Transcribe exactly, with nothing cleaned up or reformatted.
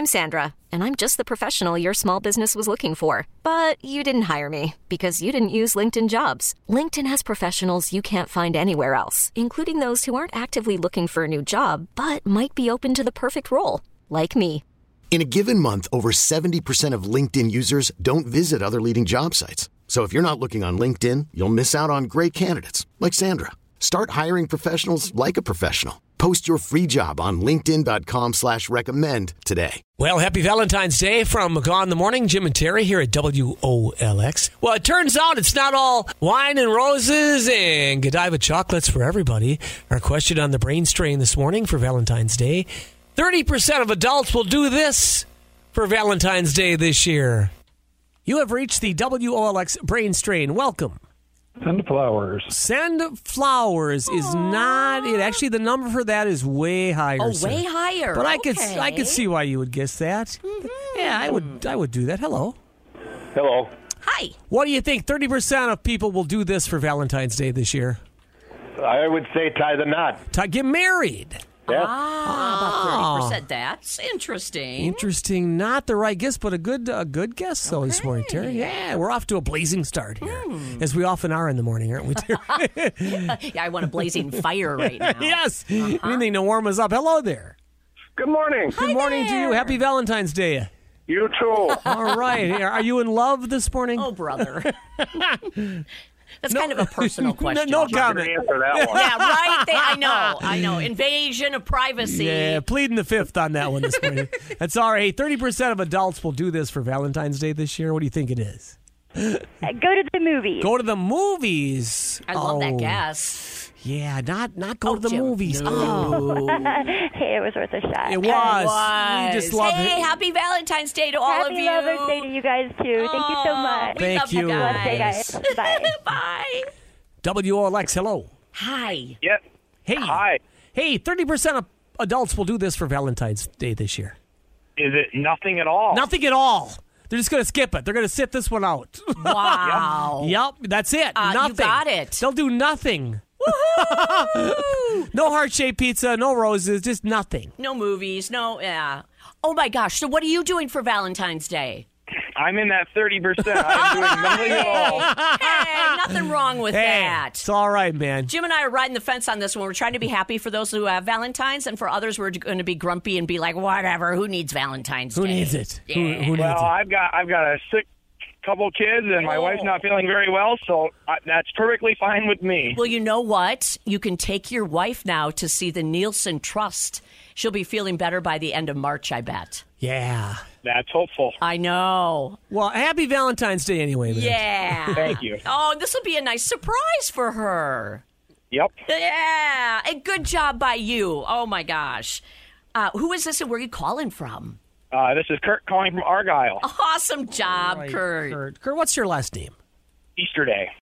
I'm Sandra, and I'm just the professional your small business was looking for. But you didn't hire me because you didn't use LinkedIn Jobs. LinkedIn has professionals you can't find anywhere else, including those who aren't actively looking for a new job, but might be open to the perfect role, like me. In a given month, over seventy percent of LinkedIn users don't visit other leading job sites. So if you're not looking on LinkedIn, you'll miss out on great candidates like Sandra. Start hiring professionals like a professional. Post your free job on linkedin.com slash recommend today. Well, happy Valentine's Day from McGaw in the Morning. Jim and Terry here at W O L X. Well, it turns out it's not all wine and roses and Godiva chocolates for everybody. Our question on the brain strain this morning for Valentine's Day. thirty percent of adults will do this for Valentine's Day this year. You have reached the W O L X brain strain. Welcome. Send flowers. Send flowers is Aww. Not it. Actually, the number for that is way higher. Oh, sir. way higher. But I okay. could I could see why you would guess that. Mm-hmm. Yeah, I would I would do that. Hello. Hello. Hi. What do you think? Thirty percent of people will do this for Valentine's Day this year. I would say tie the knot. Tie, get married. Yeah. Ah, about thirty percent. That's interesting. Interesting. Not the right guess, but a good a good guess, though, okay. this morning, Terry. Yeah, we're off to a blazing start here, mm. as we often are in the morning, aren't we, Terry? Yeah, I want a blazing fire right now. Yes. Uh-huh. Anything to warm us up. Hello there. Good morning. Good Hi morning there. to you. Happy Valentine's Day. You too. All right. Are you in love this morning? Oh, brother. That's no, kind of a personal question. No, no comment. Answer that one. Yeah, right. They, I know. I know. Invasion of privacy. Yeah, pleading the fifth on that one this morning. That's all right. thirty percent of adults will do this for Valentine's Day this year. What do you think it is? Go to the movies. Go to the movies. I love oh. that guess. Yeah, not not go oh, to the Jim. movies. No. Oh, hey, it was worth a shot. It was. It was. We just love hey, it. happy Valentine's Day to all Happy of you. Happy Mother's Day to you guys too. Thank you so much. We Thank love you. guys. Blessed day, guys. Bye. Bye. W O L X, hello. Hi. Yep. Hey. Hi. Hey, thirty percent of adults will do this for Valentine's Day this year. Is it nothing at all? Nothing at all. They're just going to skip it. They're going to sit this one out. Wow. Yep, that's it. Uh, nothing. You got it. They'll do nothing. No heart-shaped pizza, no roses, just nothing. No movies, no, yeah. Oh, my gosh. So what are you doing for Valentine's Day? I'm in that thirty percent. I'm doing nothing at all. Hey, nothing wrong with Hey, that. it's all right, man. Jim and I are riding the fence on this one. We're trying to be happy for those who have Valentine's, and for others, we're going to be grumpy and be like, whatever, who needs Valentine's Who Day? needs it? Yeah. Who, who needs Well, it? I've got I've got a sick couple kids, and my Oh. wife's not feeling very well, so I, that's perfectly fine with me. Well, you know what? You can take your wife now to see the Nielsen Trust. She'll be feeling better by the end of March, I bet. Yeah. That's hopeful. I know. Well, happy Valentine's Day anyway, man. Yeah. Thank you. Oh, this will be a nice surprise for her. Yep. Yeah. And good job by you. Oh, my gosh. Uh, who is this and where are you calling from? Uh, this is Kurt calling from Argyle. Awesome job, Right, Kurt. Kurt. Kurt, what's your last name? Easter Day.